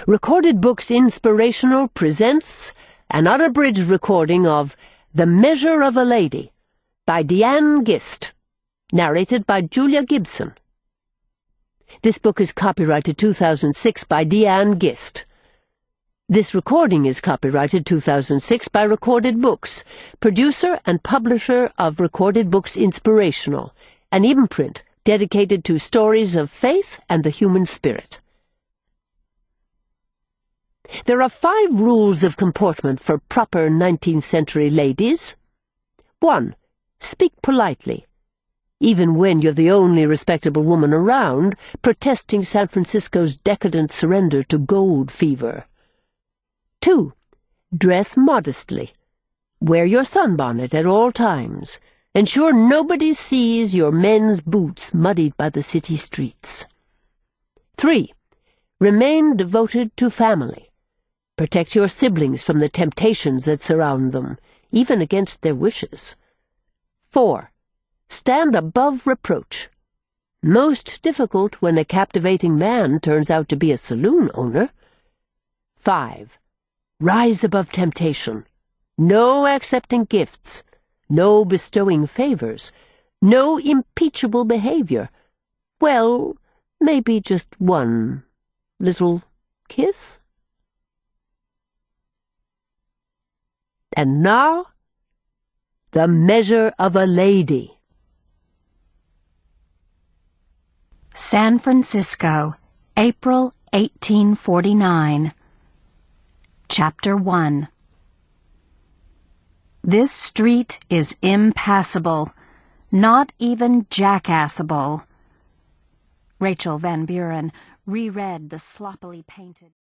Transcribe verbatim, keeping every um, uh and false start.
Recorded Books Inspirational presents an unabridged recording of The Measure of a Lady by Deanne Gist, narrated by Julia Gibson. This book is copyrighted two thousand six by Deanne Gist. This recording is copyrighted two thousand six by Recorded Books, producer and publisher of Recorded Books Inspirational, an imprint dedicated to stories of faith and the human spirit. There are five rules of comportment for proper nineteenth century ladies. One. Speak politely, even when you're the only respectable woman around, protesting San Francisco's decadent surrender to gold fever. Two. Dress modestly. Wear your sunbonnet at all times. Ensure nobody sees your men's boots muddied by the city streets. Three. Remain devoted to family. Protect your siblings from the temptations that surround them, even against their wishes. Four. Stand above reproach. Most difficult when a captivating man turns out to be a saloon owner. Five. Rise above temptation. No accepting gifts. No bestowing favors. No impeachable behavior. Well, maybe just one little kiss? And now, The Measure of a Lady. San Francisco, April eighteen forty-nine. Chapter one. This street is impassable, not even jackassable. Rachel Van Buren reread the sloppily painted